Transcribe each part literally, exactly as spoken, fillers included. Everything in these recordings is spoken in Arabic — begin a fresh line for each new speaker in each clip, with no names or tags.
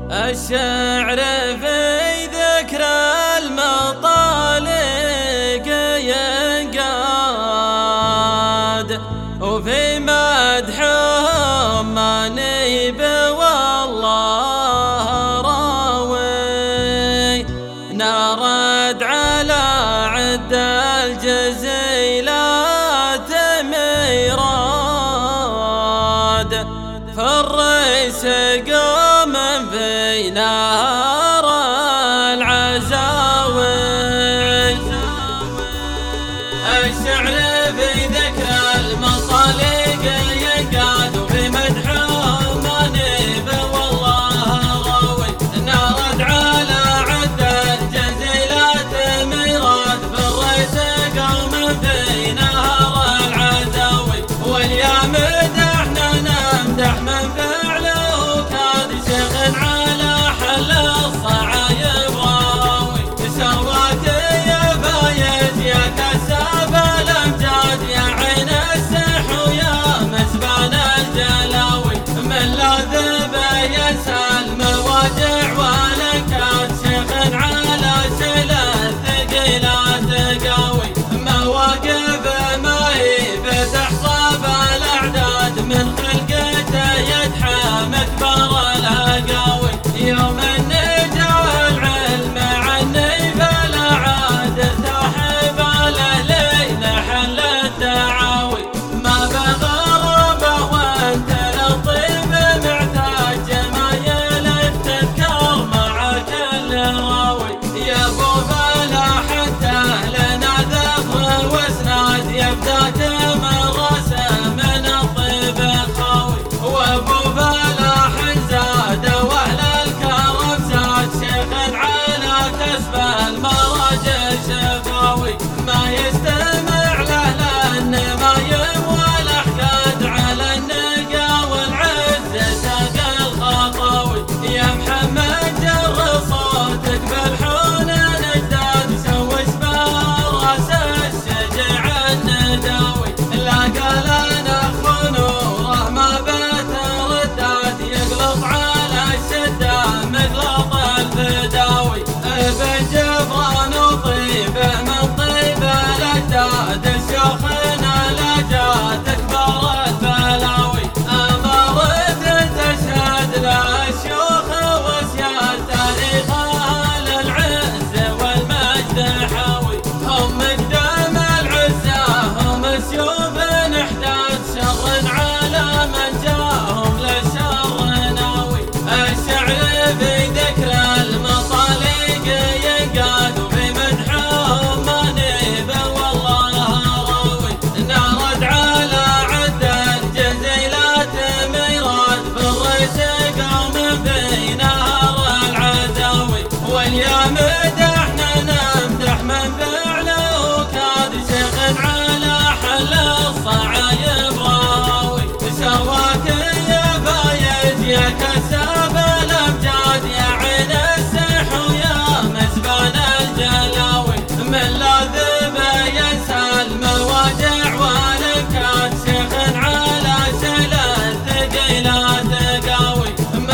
الشعر في ذكر المطالق ينقاد، وفي مدحهم منيب والله راوي. نرد على عد الجزيلات ميراد، فالريس قوم في نار العزاوي. الشعر في ذكر المطالق ينقاد، وفي مدحهم منيب والله راوي. نرد على عد الجزيلات ميراد، فالريس قوم في نار العزاوي. واليوم مدحنا نمدح من فعله كاد شيخ على حل الصعايب راوي. سواك يا فايز يا كساب الامجاد، يا عين السح ويا مسبان الجلاوي. من لاذب يسال مواجع والكاد، شيخ على سل الثقيلات قوي. مواقف ما هي بتحصى بالاعداد، من خلقته يدحم اكبر الهقاوي. يوم النجاه العلم عني فلا عاد، ارتاح بالاهلين حل الدعاوي. ما بغربه وانت للطيب معتاد، جمايلك تذكر مع كل راوي. يا ابو فلاح حتى لنا ذفر واسناد، يبداك من راسه من الطيب خاوي. وابو فلاح زاد واهل الكرم زاد، شيخ على كسب المراجع شفاوي. ما يستمع له للنمايم والاحقاد، على النقا والعز ساق الخطاوي. يا محمد جر صوتك بالحون نجداد، سوس براس الشجع النداوي. لا قال انا خنوره ما بات رداد، يقلط على الشده مقلط الفداوي. ابن جبران وطيبه من طيب الاجداد، الشيوخنا لا جات اكبر البلاوي. امرت تشهد له الشيوخ وسياد، تاريخ اهل العز والمجد حاوي. هم مقدام العزه هم سيوف احداد، شر على من جاهم للشر ناوي. الشعر في ذكر المطالق ينقاد، وفي مدحهم منيب والله راوي. نرد على عد الجزيلات ميراد، فالريس قوم في نار العداوي. واليوم مدحنا نمدح من فعله كاد، شيخ على حل الصعايب راوي. سواك يا فايز يا كساب الامجاد، يا عين السح ويا مسبان الجلاوي. من لاذب يسال مواجع والكاد، شيخ على سل الثقيلات قوي.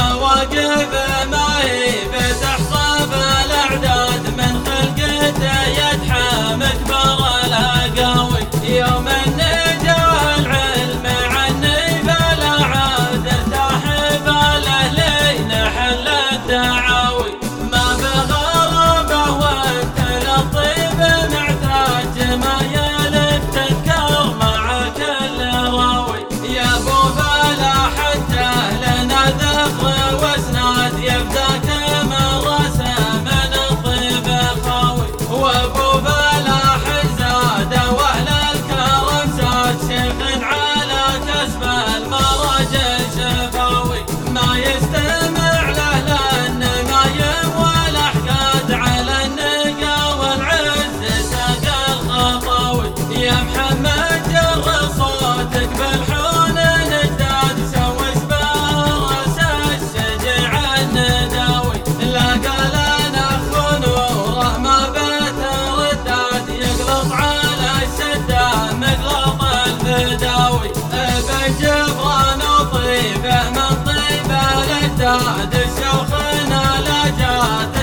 مواقف ما هي بتحصى بالاعداد، من خلقته يدحم اكبر الهقاوي. يوم النجاه العلم عني فلا عاد، ارتاح بالاهلين حل الدعاوي. ما بغربه وانت للطيب معتاد، جمايلك تذكر مع كل راوي. يا ابو فلاح حتى لنا ذفر واسناد، يبداك من راسه من الطيب خاوي. وابو فلاح زاد واهل الكرم زاد، شيخ على كسب المراجع شفاوي. ما يستمع له للنمايم والاحقاد، على النقا والعز ساق الخطاوي. يا محمد جر صوتك بالحون نجداد، سوس براس الشجع النداوي. لا قال انا خنوره ما بات رداد، يقلط على الشده مقلط الفداوي. ابن جبران وطيبه من طيب الاجداد، الشيوخ درجات